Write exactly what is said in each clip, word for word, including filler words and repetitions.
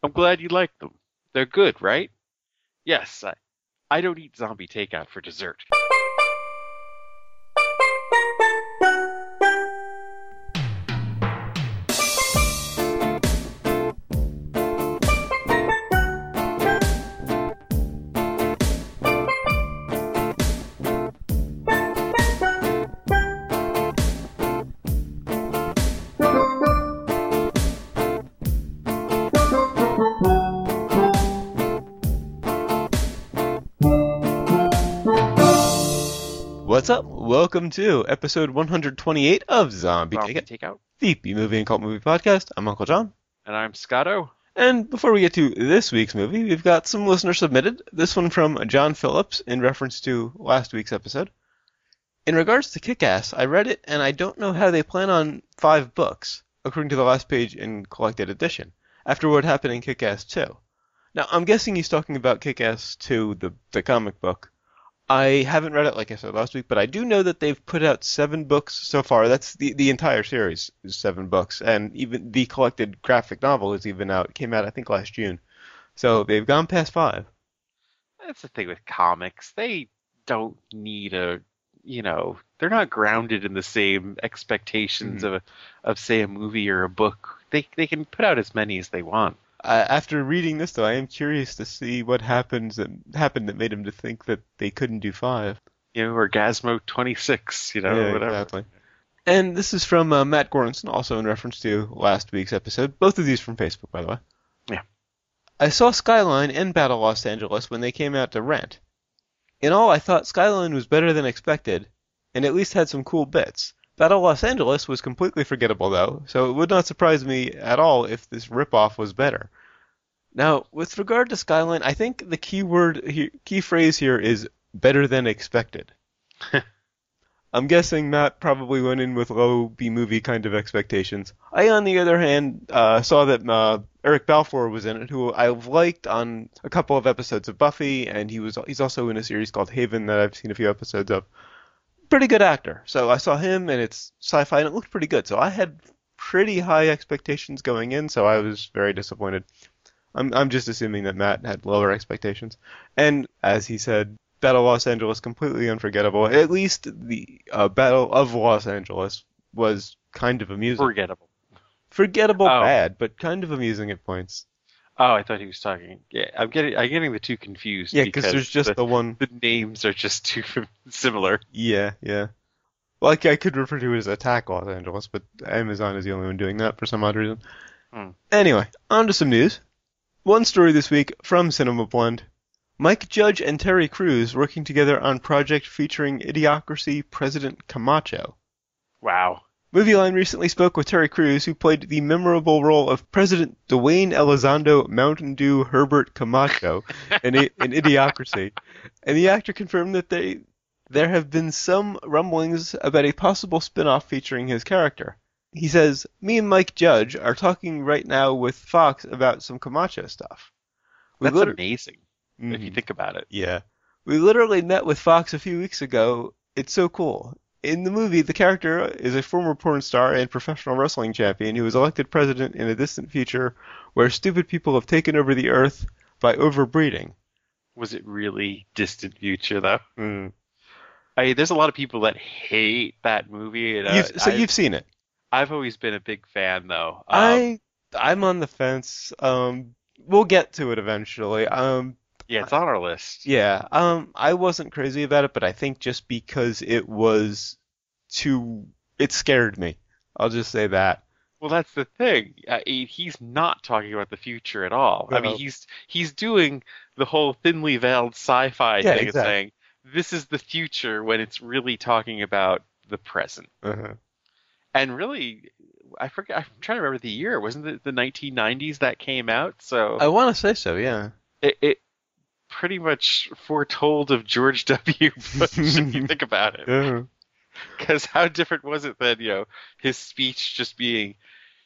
I'm glad you like them. They're good, right? Yes, I, I don't eat zombie takeout for dessert. What's up? Welcome to episode one hundred twenty-eight of Zombie Zombie Takeout, takeout? the B-Movie and Cult Movie Podcast. I'm Uncle John. And I'm Scotto. And before we get to this week's movie, we've got some listener submitted. This one from John Phillips in reference to last week's episode. In regards to Kick-Ass, I read it and I don't know how they plan on five books, according to the last page in Collected Edition, after what happened in Kick-Ass two. Now, I'm guessing he's talking about Kick-Ass two, the, the comic book. I haven't read it like I said last week, but I do know that they've put out seven books so far. That's the the entire series is seven books, and even the collected graphic novel is even out. It came out I think last June, so they've gone past five. That's the thing with comics. They don't need a, you know, they're not grounded in the same expectations Mhm. of, a, of say, a movie or a book. They they can put out as many as they want. Uh, after reading this, though, I am curious to see what happens that happened that made him to think that they couldn't do five. You know, Orgasmo twenty-six, you know, Yeah, whatever. exactly. And this is from uh, Matt Goranson, also in reference to last week's episode. Both of these from Facebook, by the way. Yeah. I saw Skyline and Battle Los Angeles when they came out to rent. In all, I thought Skyline was better than expected, and at least had some cool bits. Battle Los Angeles was completely forgettable, though, so it would not surprise me at all if this ripoff was better. Now, with regard to Skyline, I think the key word, he, key phrase here is better than expected. I'm guessing Matt probably went in with low B-movie kind of expectations. I, on the other hand, uh, saw that uh, Eric Balfour was in it, who I've liked on a couple of episodes of Buffy, and he was he's also in a series called Haven that I've seen a few episodes of. Pretty good actor. So I saw him, and it's sci-fi, and it looked pretty good. So I had pretty high expectations going in, so I was very disappointed. I'm I'm just assuming that Matt had lower expectations. And as he said, Battle of Los Angeles completely unforgettable. At least the uh, Battle of Los Angeles was kind of amusing. Forgettable. Forgettable Oh. bad, but kind of amusing at points. Oh, I thought he was talking. Yeah, I'm getting I'm getting the two confused. Yeah, because there's just the, the one. the names are just too similar. Yeah, yeah. Like I could refer to it as Attack Los Angeles, but Amazon is the only one doing that for some odd reason. Hmm. Anyway, on to some news. One story this week from Cinema Blend. Mike Judge and Terry Crews working together on project featuring Idiocracy President Camacho. Wow. Movieline recently spoke with Terry Crews, who played the memorable role of President Dwayne Elizondo Mountain Dew Herbert Camacho in, in Idiocracy, and the actor confirmed that they there have been some rumblings about a possible spin-off featuring his character. He says, "Me and Mike Judge are talking right now with Fox about some Camacho stuff." We That's liter- amazing if you Mhm. think about it. Yeah. We literally met with Fox a few weeks ago. It's so cool. In the movie, the character is a former porn star and professional wrestling champion who was elected president in a distant future where stupid people have taken over the earth by overbreeding. Was it really distant future though? Mm. I there's a lot of people that hate that movie. And, uh, You've, so I've, you've seen it. I've always been a big fan though. Um, I, I'm on the fence. Um, we'll get to it eventually. Um, yeah, it's on our list. Yeah, um, I wasn't crazy about it, but I think just because it was too, it scared me. I'll just say that. Well, that's the thing. Uh, he- he's not talking about the future at all. I mean, No. he's he's doing the whole thinly veiled sci-fi Yeah, thing exactly. and saying this is the future when it's really talking about the present. Uh-huh. And really, I forget. I'm trying to remember the year. Wasn't it the nineteen nineties that came out? So I want to say so, yeah. it, it pretty much foretold of George W. Bush if you think about it. Uh-huh. Because how different was it than, you know, his speech just being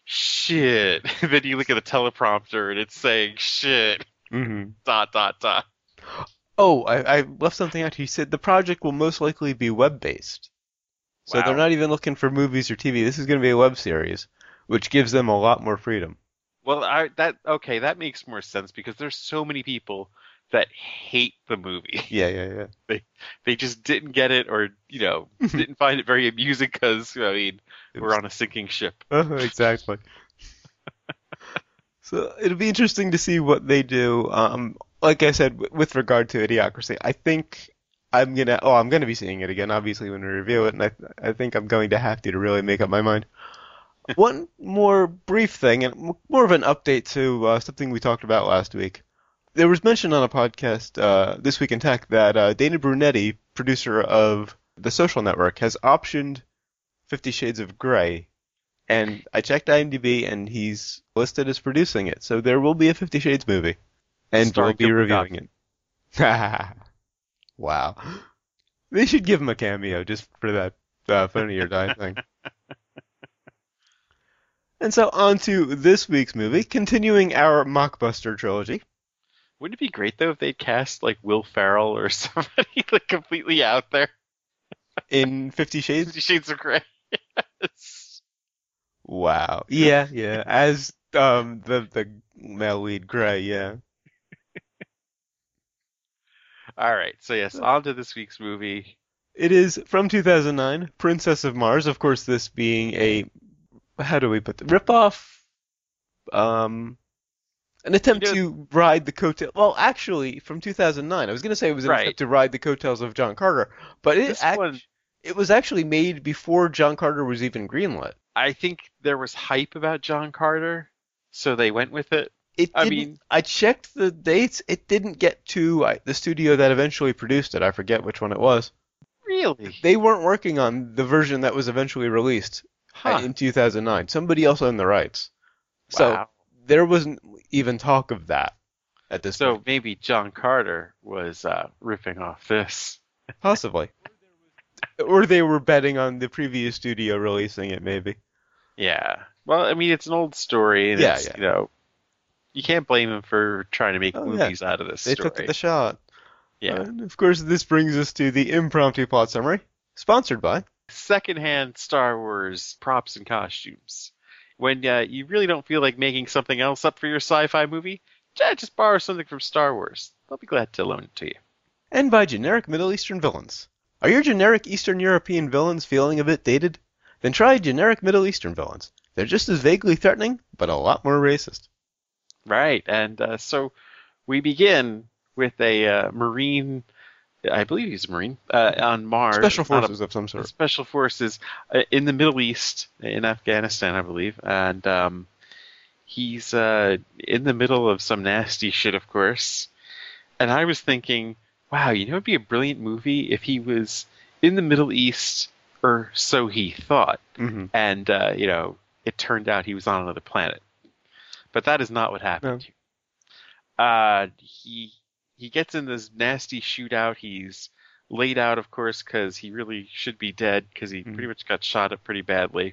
shit. Then you look at the teleprompter and it's saying shit, Mm-hmm. dot, dot, dot. Oh, I, I left something out. He said the project will most likely be web-based. So Wow. they're not even looking for movies or T V. This is going to be a web series, which gives them a lot more freedom. Well, I that okay, that makes more sense because there's so many people that hate the movie. Yeah, yeah, They they just didn't get it, or you know, yeah. didn't find it very amusing because I mean, It we're was- on a sinking ship. uh, exactly. So it'll be interesting to see what they do. Um, like I said, w- with regard to Idiocracy, I think I'm gonna. Oh, I'm gonna be seeing it again, obviously, when we review it, and I, I think I'm going to have to to really make up my mind. One more brief thing, and m- more of an update to uh, something we talked about last week. There was mention on a podcast uh, this week in tech that uh, Dana Brunetti, producer of The Social Network, has optioned Fifty Shades of Grey, and I checked IMDb, and he's listed as producing it. So there will be a Fifty Shades movie, and we'll Starring be Gilbert reviewing it. Wow. They should give him a cameo just for that uh, Funny or Die thing. And so on to this week's movie, continuing our Mockbuster trilogy. Wouldn't it be great though if they'd cast like Will Ferrell or somebody like completely out there? In Fifty Shades? Fifty Shades of Grey. Yes. Wow. Yeah, yeah. As um the the male lead Gray, yeah. All right. So yes, on to this week's movie. It is from two thousand nine, Princess of Mars. Of course, this being a how do we put the ripoff? Um, an attempt You know- to ride the coattail. Well, actually, from two thousand nine, I was going to say it was an Right. attempt to ride the coattails of John Carter, but it This act- one, it was actually made before John Carter was even greenlit. I think there was hype about John Carter, so they went with it. It I didn't, mean- I checked the dates. It didn't get to I, the studio that eventually produced it. I forget which one it was. Really? They weren't working on the version that was eventually released Huh. in two thousand nine. Somebody else owned the rights. So Wow. there wasn't even talk of that at this So point. maybe John Carter was uh, ripping off this. Possibly. Or they were betting on the previous studio releasing it, maybe. Yeah. Well, I mean, it's an old story, and Yeah, it's, yeah. you know, you can't blame him for trying to make Oh, yeah. movies out of this They story. took the shot. Yeah. And of course, this brings us to the impromptu plot summary, sponsored by. Secondhand Star Wars props and costumes. When uh, you really don't feel like making something else up for your sci-fi movie, yeah, just borrow something from Star Wars. They'll be glad to loan it to you. And by generic Middle Eastern villains. Are your generic Eastern European villains feeling a bit dated? Then try generic Middle Eastern villains. They're just as vaguely threatening, but a lot more racist. Right, and uh, so we begin with a uh, Marine, I believe he's a Marine, uh, on Mars. Special not a- forces of some sort. Special forces uh, in the Middle East, in Afghanistan, I believe, and um, he's uh, in the middle of some nasty shit, of course. And I was thinking, wow, you know, it'd be a brilliant movie if he was in the Middle East, or so he thought, Mm-hmm. and uh, you know, it turned out he was on another planet. But that is not what happened. here. Uh, he he gets in this nasty shootout. He's laid out, of course, because he really should be dead because he Mhm. pretty much got shot up pretty badly.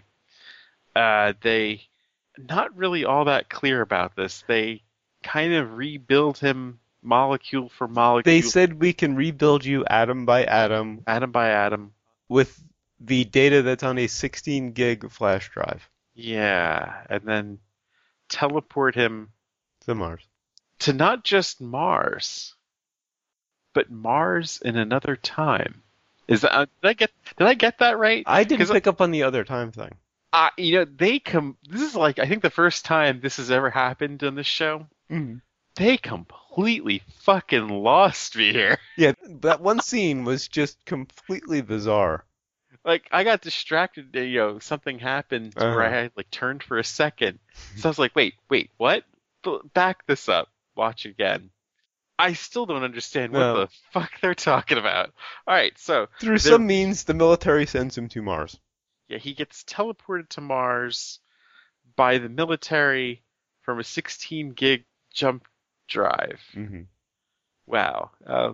Uh, they not really all that clear about this. They kind of rebuild him molecule for molecule, They said we can rebuild you atom by atom atom by atom. with the data that's on a sixteen gig flash drive Yeah, and then teleport him to Mars. to not just Mars, but Mars in another time. Is that uh, did I get did I get that right? I didn't 'Cause, pick up on the other time thing. Uh, you know, they come. This is like I think the first time this has ever happened on this show. Mm-hmm. They completely fucking lost me here. Yeah, that one scene was just completely bizarre. Like I got distracted. You know, something happened where I Uh-huh. had like turned for a second. So I was like, wait, wait, what? B- Back this up. Watch again. I still don't understand what No. the fuck they're talking about. All right, so Through There- some means, the military sends him to Mars. yeah, he gets teleported to Mars by the military from a sixteen gig jump drive. Mm-hmm. Wow. Uh,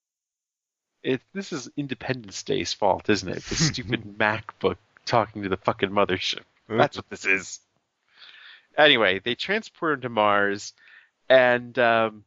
it this is Independence Day's fault, isn't it? The stupid MacBook talking to the fucking mothership. That's what this is. Anyway, they transport him to Mars, and um,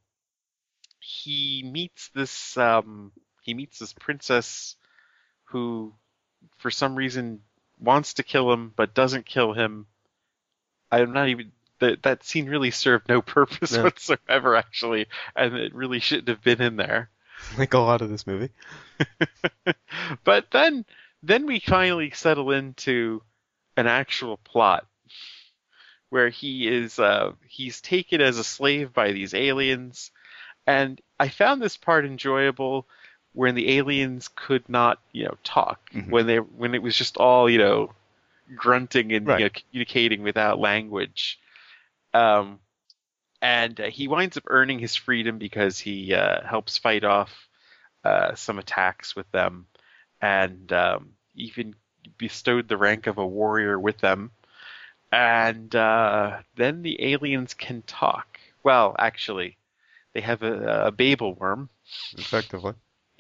he meets this um, he meets this princess who, for some reason, wants to kill him but doesn't kill him. I'm not even. that that scene really served no purpose No. whatsoever, actually, and it really shouldn't have been in there. Like a lot of this movie. But then, then we finally settle into an actual plot where he is uh, he's taken as a slave by these aliens, and I found this part enjoyable when the aliens could not, you know, talk, Mhm. when they when it was just all, you know, grunting and Right. you know, communicating without language. Um, and uh, he winds up earning his freedom because he uh, helps fight off uh, some attacks with them, and um, even bestowed the rank of a warrior with them. And uh, then the aliens can talk. Well, actually, they have a, a Babel worm. Effectively.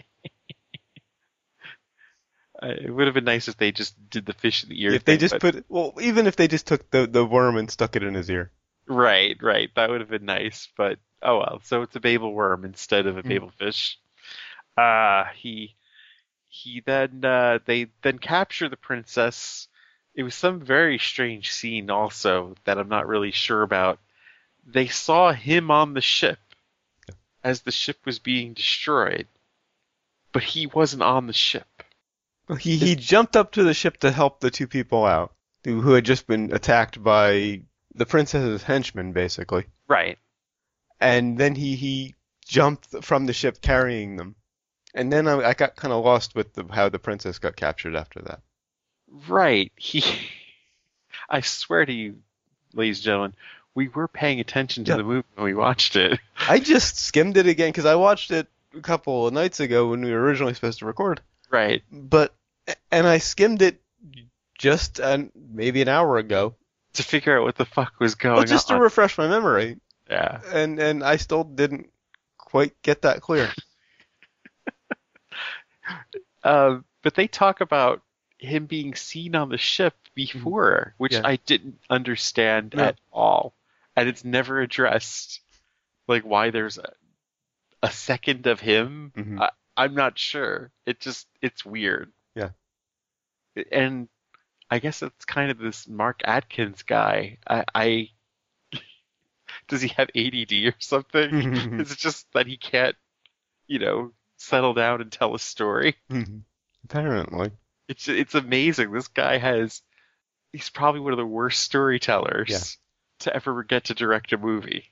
Uh, it would have been nice if they just did the fish in the ear If they thing, just but- put, well, even if they just took the, the worm and stuck it in his ear. Right, right. That would have been nice, but oh well. So it's a Babel worm instead of a Mm. Babel fish. Uh he he then uh they then capture the princess. It was some very strange scene also that I'm not really sure about. They saw him on the ship as the ship was being destroyed, but he wasn't on the ship. Well, He, he jumped up to the ship to help the two people out who who had just been attacked by the princess's henchmen, basically. Right. And then he, he jumped from the ship carrying them. And then I, I got kind of lost with the, how the princess got captured after that. Right. He I swear to you, ladies and gentlemen, we were paying attention to Yeah. the movie when we watched it. I just skimmed it again because I watched it a couple of nights ago when we were originally supposed to record. Right. But, and I skimmed it just an, maybe an hour ago. To figure out what the fuck was going Well, just on. to refresh my memory. yeah. And, and I still didn't quite get that clear. Uh, but they talk about him being seen on the ship before, which Yeah. I didn't understand No. at all. And it's never addressed. Like why there's a, a second of him. Mhm. I, I'm not sure. It just, it's weird. Yeah. And I guess it's kind of this Mark Atkins guy. I, I does he have A D D or something? Is it just that he can't, you know, settle down and tell a story? Apparently. It's it's amazing. This guy has, he's probably one of the worst storytellers Yeah. to ever get to direct a movie.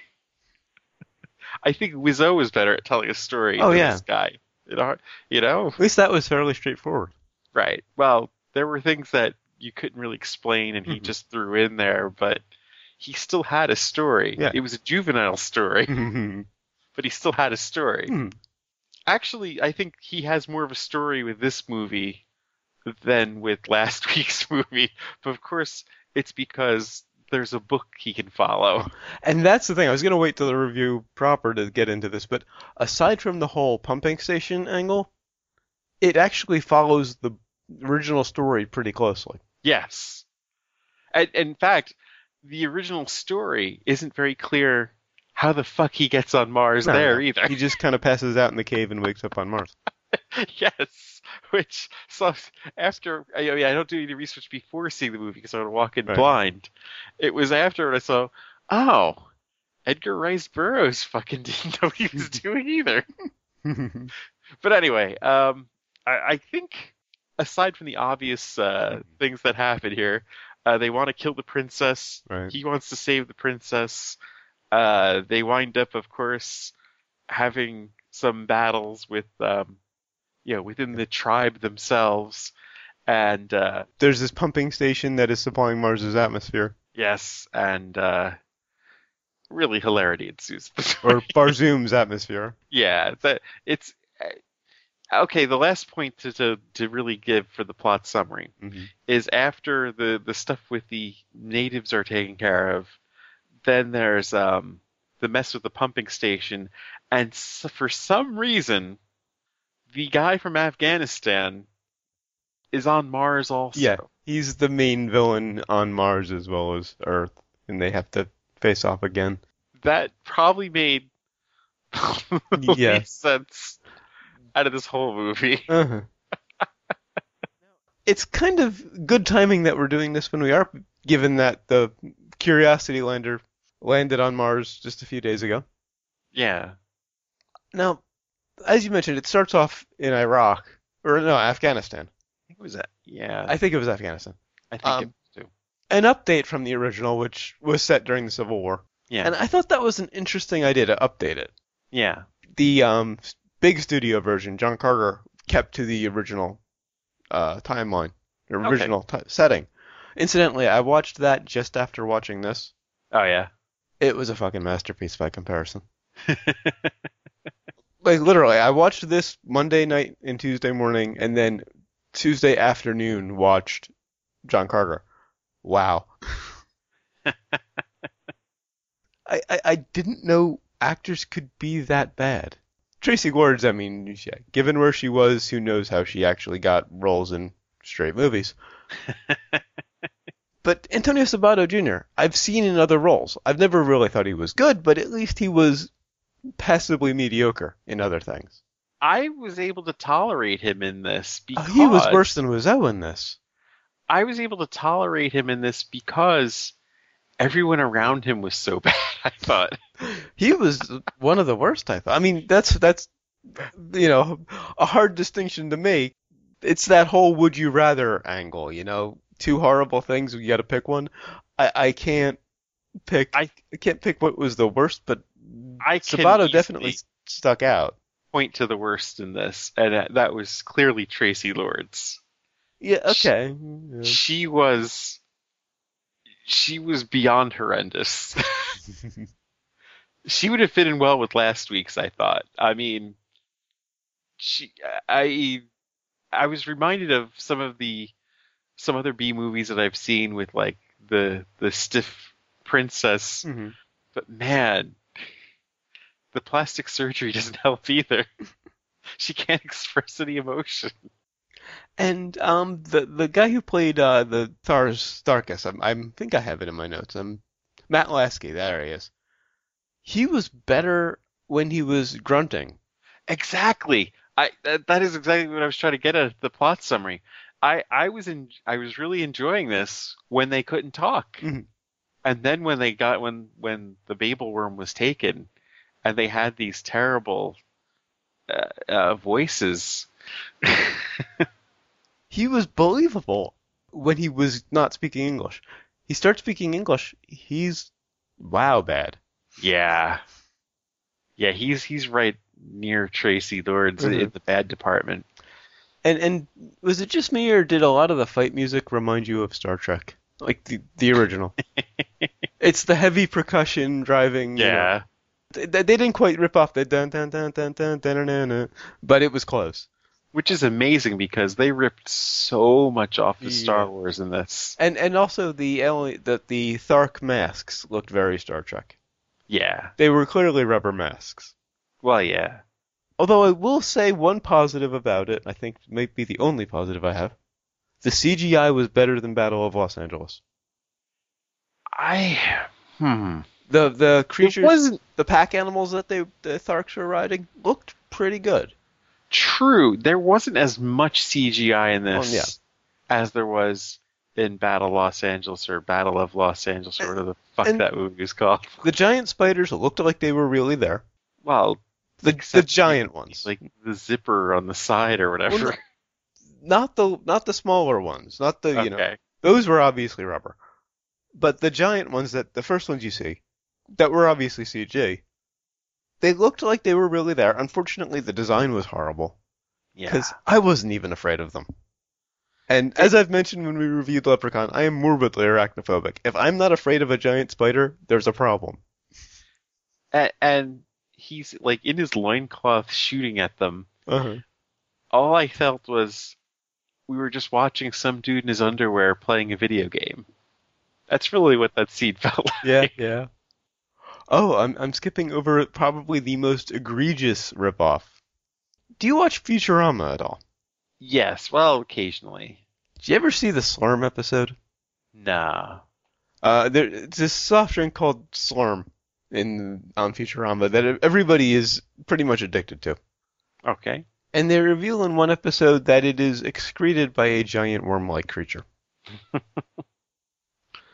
I think Wiseau was better at telling a story Oh, than yeah. this guy. You know, you know? At least that was fairly straightforward. Right. Well, there were things that you couldn't really explain and he Mhm. just threw in there, but he still had a story. Yeah. It was a juvenile story, Mhm. but he still had a story. Hmm. Actually, I think he has more of a story with this movie than with last week's movie. But of course, it's because there's a book he can follow. And that's the thing. I was going to wait till the review proper to get into this, but aside from the whole pumping station angle, it actually follows the original story pretty closely. Yes. And, and in fact, the original story isn't very clear how the fuck he gets on Mars No, there no. either. He just kind of passes out in the cave and wakes up on Mars. Yes, which so after I mean I don't do any research before seeing the movie because I would walk in Right. blind. It was after I saw, oh, Edgar Rice Burroughs fucking didn't know what he was doing either. But anyway, um, I, I think aside from the obvious uh, things that happen here, uh, they want to kill the princess. Right. He wants to save the princess. Uh, they wind up, of course, having some battles with, um, you know, within the tribe themselves. And uh, There's this pumping station that is supplying Mars's atmosphere. yes, and uh, really hilarity ensues. Or Barzoom's atmosphere. Yeah, that it's uh, okay. The last point to, to to really give for the plot summary Mhm. is after the the stuff with the natives are taken care of, then there's um the mess with the pumping station, and s for some reason, the guy from Afghanistan is on Mars also. Yeah, he's the main villain on Mars as well as Earth, and they have to face off again. That probably made the Yeah. least sense out of this whole movie. Uh-huh. It's kind of good timing that we're doing this when we are, given that the Curiosity lander landed on Mars just a few days ago. Yeah. Now, as you mentioned, it starts off in Iraq, or no, Afghanistan. I think it was that. Yeah. I think it was Afghanistan. I think Um, it was too. An update from the original, which was set during the Civil War. Yeah. And I thought that was an interesting idea to update it. Yeah. The um, big studio version, John Carter, kept to the original uh, timeline, the Okay. original t- setting. Incidentally, I watched that just after watching this. Oh yeah. It was a fucking masterpiece by comparison. Like, literally, I watched this Monday night and Tuesday morning, and then Tuesday afternoon watched John Carter. Wow. I, I, I didn't know actors could be that bad. Tracy Lords, I mean, yeah, given where she was, who knows how she actually got roles in straight movies. But Antonio Sabato Junior, I've seen in other roles. I've never really thought he was good, but at least he was passably mediocre in other things. I was able to tolerate him in this Oh, because he was worse than Wiseau in this. I was able to tolerate him in this because everyone around him was so bad, I thought. He was one of the worst, I thought. I mean, that's, that's, you know, a hard distinction to make. It's that whole would you rather angle, you know? Two horrible things, you gotta pick one. I, I can't pick, I, I can't pick what was the worst, but I can Sabato easily definitely stuck out. point to the worst in this, and uh, that was clearly Tracy Lords. Yeah, okay. Yeah. She was, she was beyond horrendous. She would have fit in well with last week's, I thought. I mean, she, I, I was reminded of some of the, some other B movies that I've seen with like the the stiff princess, Mhm. but man, the plastic surgery doesn't help either. She can't express any emotion. And um, the the guy who played uh, the Thars Starkus, I, I think I have it in my notes. Um, Matt Lasky, there he is. He was better when he was grunting. Exactly. I that, that is exactly what I was trying to get at the plot summary. I I was in I was really enjoying this when they couldn't talk, Mhm. and then when they got when when the Babel worm was taken, and they had these terrible uh, uh, voices. He was believable when he was not speaking English. He starts speaking English, he's wow bad. Yeah, yeah, he's he's right near Tracy Lords Mhm. in the bad department. And and was it just me, or did a lot of the fight music remind you of Star Trek, like the the original? It's the heavy percussion driving. You know. Yeah, They, they didn't quite rip off the dun dun dun dun dun dun dun, dun, dun, but it was close. which is amazing because they ripped so much off of Star Yeah. Wars in this. And and also the ali- the the Thark masks looked very Star Trek. Yeah, They were clearly rubber masks. well, yeah. Although I will say one positive about it, I think might be the only positive I have. The C G I was better than Battle of Los Angeles. I hmm. The the It creatures, wasn't the pack animals that they the Tharks were riding looked pretty good. true. There wasn't as much C G I in this Well, yeah. as there was in Battle Los Angeles or Battle of Los Angeles or whatever the fuck and- that movie was called. The giant spiders looked like they were really there. Well, The the except giant ones. like the zipper on the side or whatever. Well, Not the not the smaller ones, not the you know Okay. those were obviously rubber, but the giant ones that the first ones you see, that were obviously C G. They looked like they were really there. Unfortunately, the design was horrible Yeah. because I wasn't even afraid of them. And as I've mentioned when we reviewed Leprechaun, I am morbidly arachnophobic. If I'm not afraid of a giant spider, there's a problem. And, and he's like in his loincloth shooting at them. Uh-huh. All I felt was we were just watching some dude in his underwear playing a video game. That's really what that scene felt like. Yeah, yeah. Oh, I'm I'm skipping over probably the most egregious ripoff. Do you watch Futurama at all? Yes, well, occasionally. Did you ever see the Slurm episode? Nah. Uh, there, it's this soft drink called Slurm in on Futurama that everybody is pretty much addicted to. Okay. And they reveal in one episode that it is excreted by a giant worm-like creature.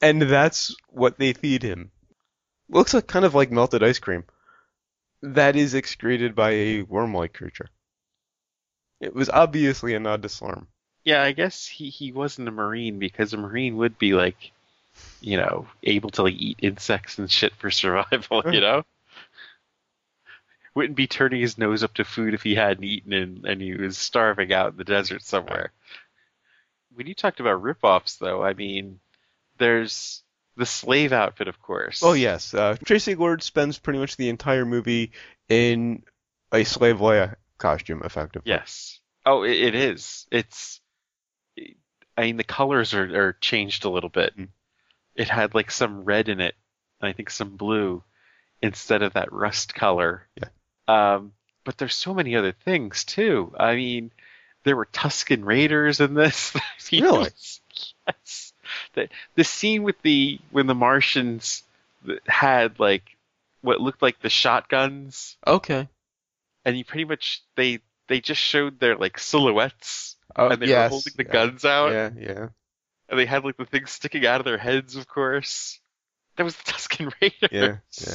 And that's what they feed him. Looks like kind of like melted ice cream. That is excreted by a worm-like creature. It was obviously a nod to Slurm. Yeah, I guess he, he wasn't a Marine because a Marine would be like, you know, able to like eat insects and shit for survival, you know? Wouldn't be turning his nose up to food if he hadn't eaten and, and he was starving out in the desert somewhere. When you talked about rip-offs, though, I mean, there's the slave outfit, of course. Oh, yes. Uh, Tracy Lord spends pretty much the entire movie in a slave Leia costume, effectively. Yes. Oh, it, it is. It's... I mean, the colors are, are changed a little bit. Mm. It had, like, some red in it, and I think some blue, instead of that rust color. Yeah. Um, but there's so many other things, too. I mean, there were Tusken Raiders in this. Really? Yes. The, the scene with the when the Martians had like what looked like the shotguns. Okay. And you pretty much they they just showed their like silhouettes oh, and they yes. were holding the yeah. guns out. Yeah, yeah. And they had like the things sticking out of their heads, of course. That was the Tusken Raiders. Yeah, yeah.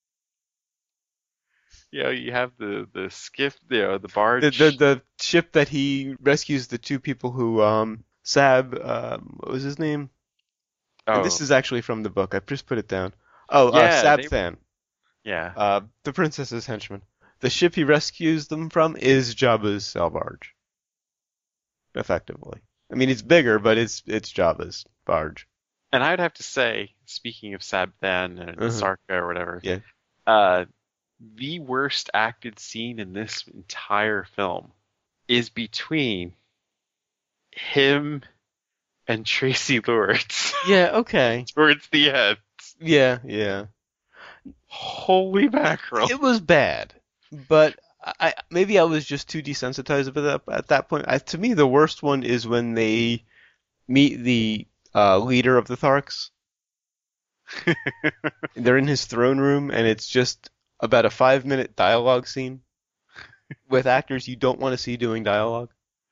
You know, you have the, the skiff, you know, the barge. The, the the ship that he rescues the two people who, um, Sab, um, what was his name? Oh. And this is actually from the book. I just put it down. Oh, yeah, uh, Sab they, Than. Yeah. Uh, the princess's henchman. The ship he rescues them from is Jabba's sail barge. Effectively. I mean, it's bigger, but it's it's Jabba's barge. And I'd have to say, speaking of Sab Than and uh-huh. Sarka or whatever, yeah. uh, the worst acted scene in this entire film is between him and Tracy Lords. Yeah, okay. Towards the end. Yeah, yeah. Holy mackerel. It was bad, but I maybe I was just too desensitized of it at that point. I, to me, the worst one is when they meet the uh, leader of the Tharks. They're in his throne room, and it's just about a five-minute dialogue scene with actors you don't want to see doing dialogue.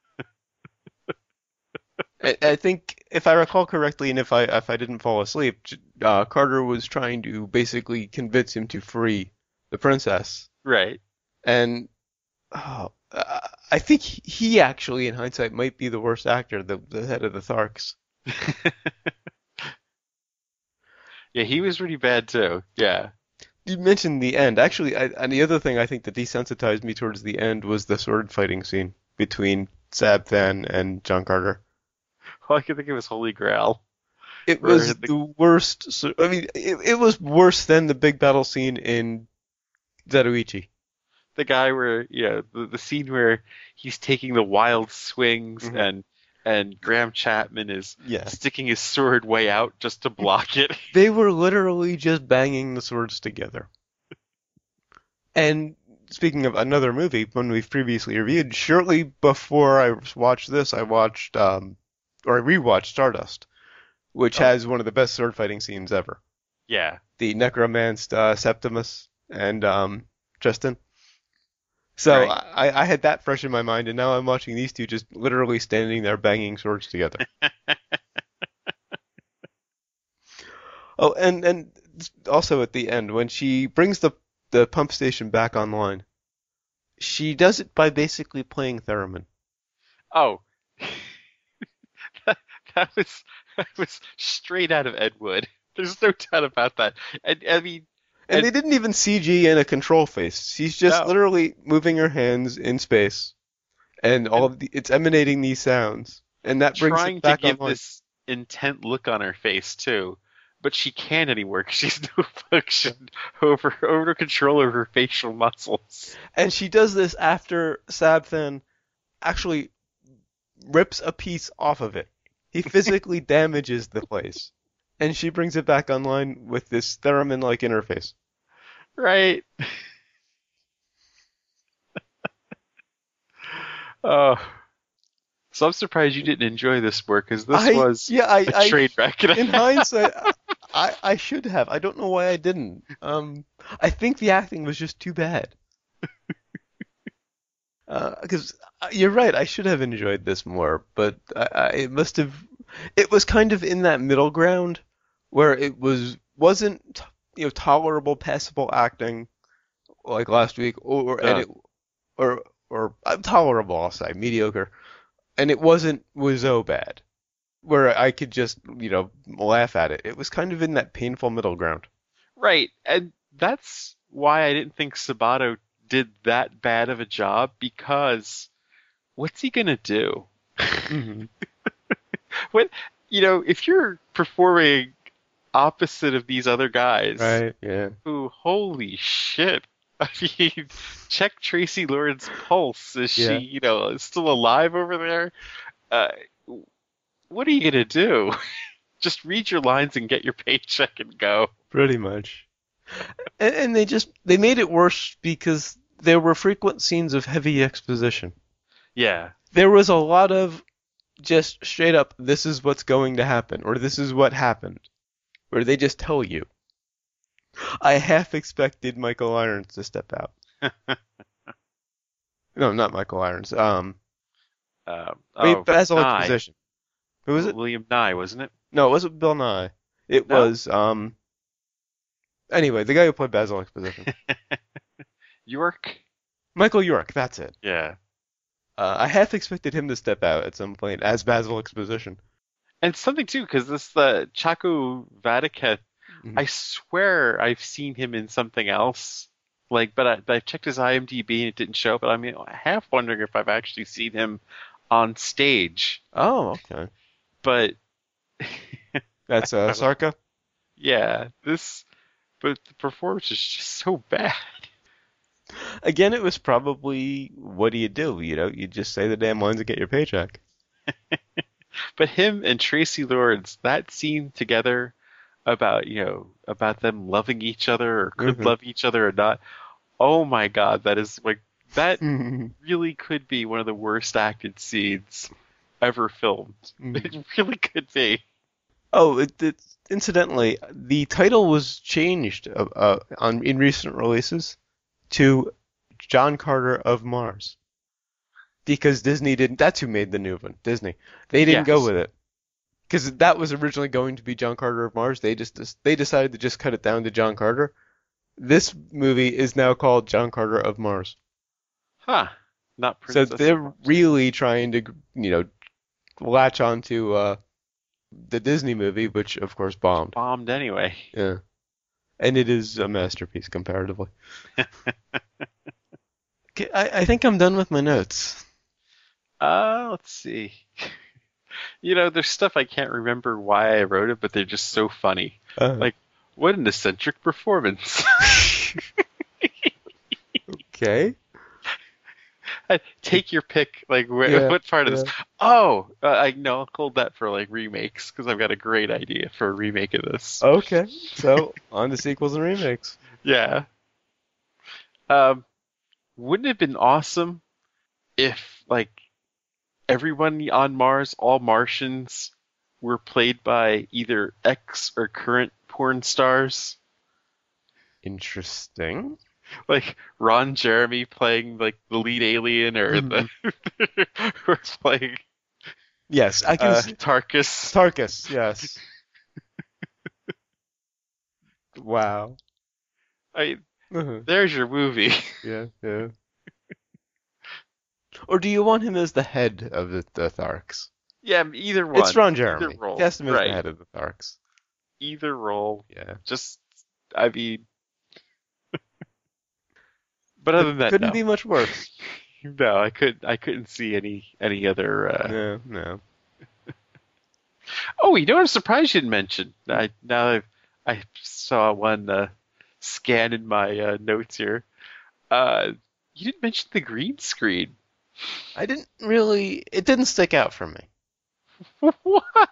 I, I think, if I recall correctly, and if I if I didn't fall asleep, uh, Carter was trying to basically convince him to free the princess. Right. And oh, uh, I think he actually, in hindsight, might be the worst actor, the, the head of the Tharks. Yeah, he was pretty bad too. Yeah. You mentioned the end. Actually, I, and the other thing I think that desensitized me towards the end was the sword fighting scene between Sab Than and John Carter. All I could think of was Holy Grail. It was the, the worst. So, I mean, it, it was worse than the big battle scene in Zatoichi. The guy where, you know, the, the scene where he's taking the wild swings mm-hmm. and and Graham Chapman is yeah. sticking his sword way out just to block it. They were literally just banging the swords together. And speaking of another movie, one we've previously reviewed, shortly before I watched this, I watched, um, or I rewatched Stardust, which oh. has one of the best sword fighting scenes ever. Yeah. The necromanced uh, Septimus and um, Tristan. So right. I, I had that fresh in my mind, and now I'm watching these two just literally standing there banging swords together. Oh, and, and also at the end, when she brings the, the pump station back online, she does it by basically playing theremin. Oh. that, that was that was straight out of Ed Wood. There's no doubt about that. And, I mean... And, and they didn't even C G in a control face. She's just no. literally moving her hands in space, and all of the, it's emanating these sounds, and that brings trying it back to give online. This intent look on her face too, but she can't anymore because she's no function over over control over her facial muscles. And she does this after Sab Than actually rips a piece off of it. He physically damages the place. And she brings it back online with this theremin-like interface. Right. Oh. So I'm surprised you didn't enjoy this more, because this I, was yeah, I, a train wreck. In hindsight, I, I should have. I don't know why I didn't. Um, I think the acting was just too bad. Because uh, you're right, I should have enjoyed this more, but I, I, it must have... It was kind of in that middle ground where it was wasn't you know tolerable, passable acting like last week, or and Uh, it or or uh, tolerable, I'll say, mediocre, and it wasn't Wiseau bad, where I could just you know laugh at it. It was kind of in that painful middle ground. right, and that's why I didn't think Sabato did that bad of a job, because what's he gonna do? Mm-hmm. What, you know, if you're performing opposite of these other guys, Right. Yeah. who, holy shit, I mean, check Tracy Lord's pulse. Is Yeah. she, you know, still alive over there? Uh, what are you gonna do? Just read your lines and get your paycheck and go. Pretty much. And, and they just they made it worse because there were frequent scenes of heavy exposition. Yeah, There was a lot of just straight up, this is what's going to happen, or this is what happened, where they just tell you. I half expected Michael Irons to step out. No, not Michael Irons. Um, um, wait, oh, Basil Nye. Exposition. Who was it? William Nye, wasn't it? No, it wasn't Bill Nye. It No? was um. Anyway, the guy who played Basil Exposition, York. Michael York. That's it. Yeah, Uh, I half expected him to step out at some point as Basil Exposition. and something too, because this uh, Chaco Vatican. Mhm. I swear I've seen him in something else. Like, but I, but I've checked his IMDb and it didn't show. But I mean, half wondering if I've actually seen him on stage. Oh, okay. But That's uh, Sarka. yeah, this, but the performance is just so bad. Again, it was probably what do you do? You know, you just say the damn lines and get your paycheck. But him and Tracy Lords, that scene together about, you know, about them loving each other or could Mhm. love each other or not. Oh my God, that is like, that really could be one of the worst acted scenes ever filmed. It really could be. Oh, it, it, incidentally, the title was changed uh, uh, on in recent releases to John Carter of Mars because Disney didn't. That's who made the new one. Disney. They didn't go Yes. with it because that was originally going to be John Carter of Mars. They just they decided to just cut it down to John Carter. This movie is now called John Carter of Mars. Huh. Not So Princess. they're really trying to, you know, latch onto uh, the Disney movie, which of course bombed. bombed anyway. Yeah. And it is a masterpiece comparatively. Okay, I, I think I'm done with my notes. Uh, let's see. You know, there's stuff I can't remember why I wrote it, but they're just so funny. Uh, Like, what an eccentric performance. okay. Take your pick. Like, wh- Yeah, what part of this? Oh, uh, I know. I'll hold that for like remakes because I've got a great idea for a remake of this. Okay. So, on to sequels and remakes. Yeah. Um, wouldn't it have been awesome if like everyone on Mars, all Martians, were played by either ex or current porn stars? Interesting. Like Ron Jeremy playing like the lead alien, or the or playing Yes, I can uh, see. Tarkus. Tarkus, yes. Wow. I, Uh-huh. there's your movie. Yeah, yeah. Or do you want him as the head of the, the Tharks? Yeah, either one. It's Ron Either Jeremy. role. Cast him as Right. the head of the Tharks. Either role. Yeah. Just, I mean. But other than that, Couldn't no. be much worse. No, I could I couldn't see any any other. Uh... No, no. Oh, you know what? I'm surprised you didn't mention. I now I, I saw one uh, scan in my uh, notes here. Uh, you didn't mention the green screen. I didn't really. It didn't stick out for me. What?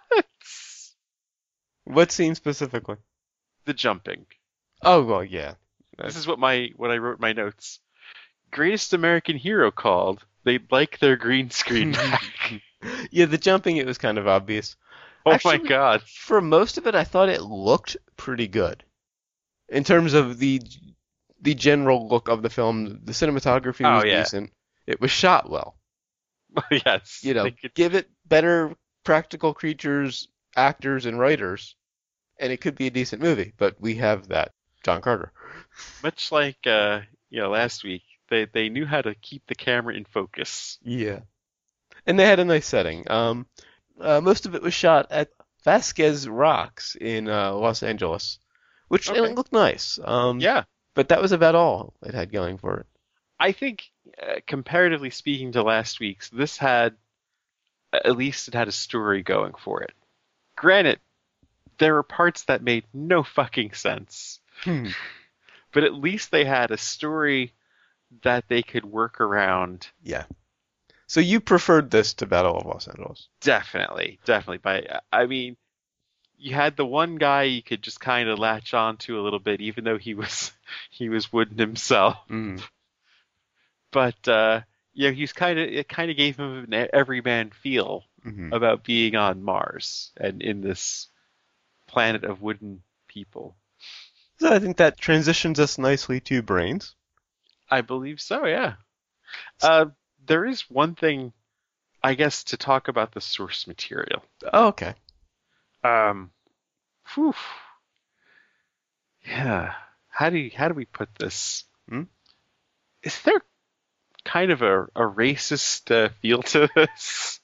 What scene specifically? The jumping. Oh well, yeah. This is what my what I wrote in my notes. Greatest American Hero called. They'd like their green screen back. Yeah, the jumping it was kind of obvious. Oh Actually, my god. For most of it, I thought it looked pretty good. In terms of the the general look of the film, the cinematography was Oh, yeah. decent. It was shot well. Yes. You know, they could- give it better practical creatures, actors, and writers, and it could be a decent movie, but we have that John Carter. Much like uh, you know, last week, they they knew how to keep the camera in focus. Yeah. And they had a nice setting. Um, uh, most of it was shot at Vasquez Rocks in uh, Los Angeles, which Okay. it looked nice. Um, Yeah, But that was about all it had going for it. I think uh, comparatively speaking to last week's, this had at least it had a story going for it. Granted, there were parts that made no fucking sense, Hmm. but at least they had a story that they could work around. Yeah. So you preferred this to Battle of Los Angeles? Definitely, definitely. But I mean, you had the one guy you could just kind of latch on to a little bit, even though he was he was wooden himself. Mm. But uh, yeah, he's kind of it kind of gave him an everyman feel hmm about being on Mars and in this planet of wooden people. So I think that transitions us nicely to Brains. I believe so, yeah. Uh, there is one thing, I guess, to talk about the source material. Oh, okay. Um, whew. Yeah. How do you, how do we put this? Hmm? Is there kind of a, a racist uh, feel to this?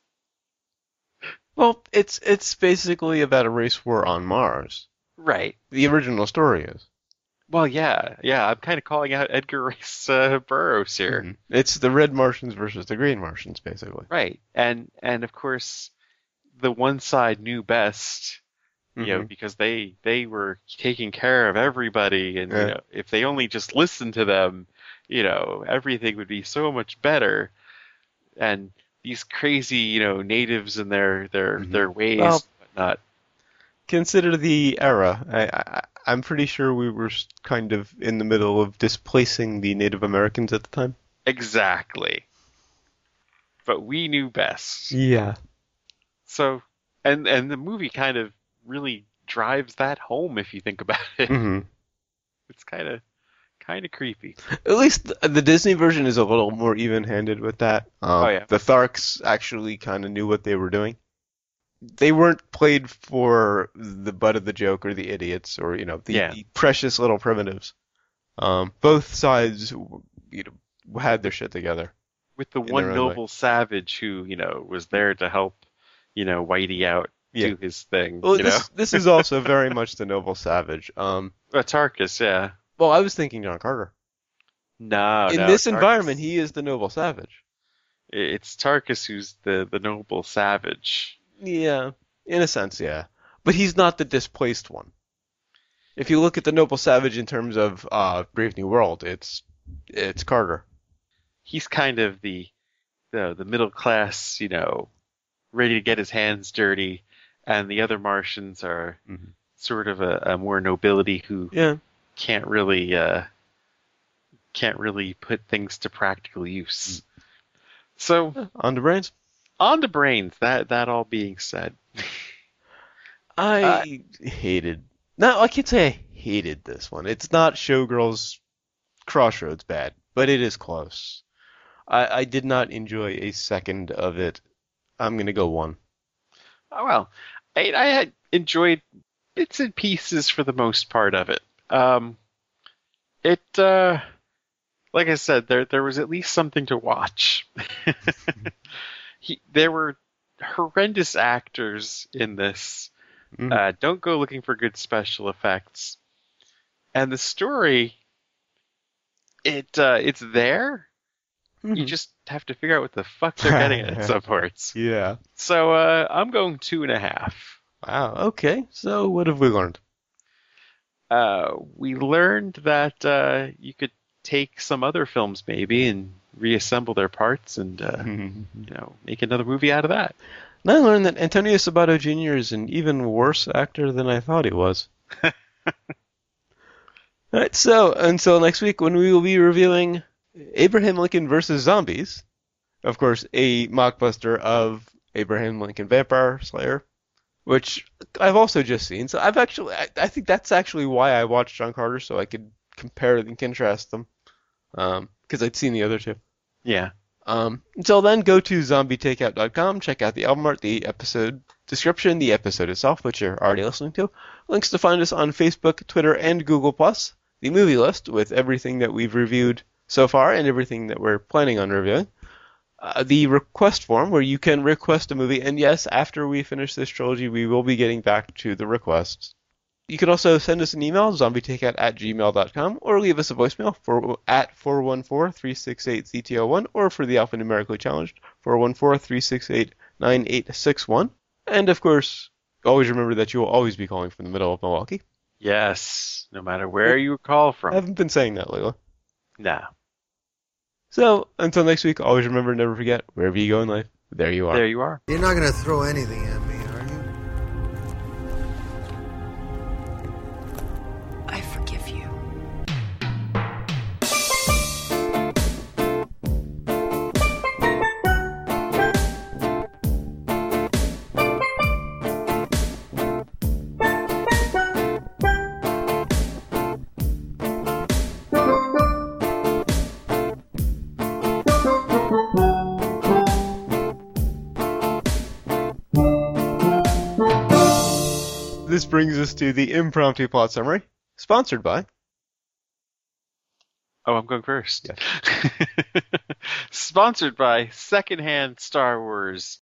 Well, it's it's basically about a race war on Mars. Right. The original story is. Well, yeah, yeah. I'm kind of calling out Edgar Rice uh, Burroughs here. Mhm. It's the red Martians versus the green Martians, basically. Right. And and of course, the one side knew best. You know, Mhm. because they they were taking care of everybody, and Yeah. you know, if they only just listened to them, you know, everything would be so much better. And these crazy, you know, natives and their their Mhm. their ways, Well- and whatnot. Consider the era. I, I, I'm pretty sure we were s- kind of in the middle of displacing the Native Americans at the time. Exactly. But we knew best. Yeah. So, and and the movie kind of really drives that home if you think about it. hmm It's kind of kind of creepy. At least the, the Disney version is a little more even-handed with that. Um, Oh, yeah. The Tharks actually kind of knew what they were doing. They weren't played for the butt of the joke or the idiots or you know the, Yeah. the precious little primitives. Um, both sides, you know, had their shit together. With the In one their own way. noble savage who, you know, was there to help, you know, Whitey out, Yeah. do his thing. Well, you know, this this is also very much the noble savage. Um, Uh, Tarkus, yeah. well, I was thinking John Carter. No, In no, this Tarkus- environment, he is the noble savage. it's Tarkus who's the the noble savage. Yeah, in a sense, yeah. But he's not the displaced one. If you look at the noble savage in terms of uh, Brave New World, it's it's Carter. He's kind of the the the middle class, you know, ready to get his hands dirty, and the other Martians are Mhm. sort of a, a more nobility who Yeah. can't really uh, can't really put things to practical use. So On to Brains. on to Brains. That that all being said, I hated. No, I can't say I hated this one. It's not Showgirls Crossroads bad, but it is close. I, I did not enjoy a second of it. I'm gonna go one. oh well, I, I had enjoyed bits and pieces for the most part of it. Um, it uh, like I said, there there was at least something to watch. he, there were horrendous actors in this. Mhm. Uh, don't go looking for good special effects. And the story, it uh, it's there. You Mhm. just have to figure out what the fuck they're getting at some parts. Yeah. So uh, I'm going two and a half. Wow. Okay. So what have we learned? Uh, we learned that uh, you could take some other films maybe and reassemble their parts and uh, you know make another movie out of that. And I learned that Antonio Sabato Junior is an even worse actor than I thought he was. All right, so until next week when we will be reviewing Abraham Lincoln versus Zombies, of course, a mockbuster of Abraham Lincoln Vampire Slayer, which I've also just seen. So I've actually, I, I think that's actually why I watched John Carter, so I could compare and contrast them, um, because I'd seen the other two. Yeah. Um, until then, go to zombie takeout dot com, check out the album art, the episode description, the episode itself, which you're already listening to. Links to find us on Facebook, Twitter, and Google plus. The movie list with everything that we've reviewed so far and everything that we're planning on reviewing. Uh, the request form where you can request a movie, and yes, after we finish this trilogy, we will be getting back to the requests. You can also send us an email, zombie takeout at gmail dot com, or leave us a voicemail for, at four one four, three six eight, Z T O one, or for the alphanumerically challenged, four one four, three six eight, nine eight six one. And of course, always remember that you will always be calling from the middle of Milwaukee. Yes, no matter where you call from. I haven't been saying that lately. Nah. So, until next week, always remember, never forget, wherever you go in life, there you are. There you are. You're not going to throw anything at me, are you? I forgive you. This brings us to the impromptu plot summary, sponsored by... Oh, I'm going first. Yes. Sponsored by Secondhand Star Wars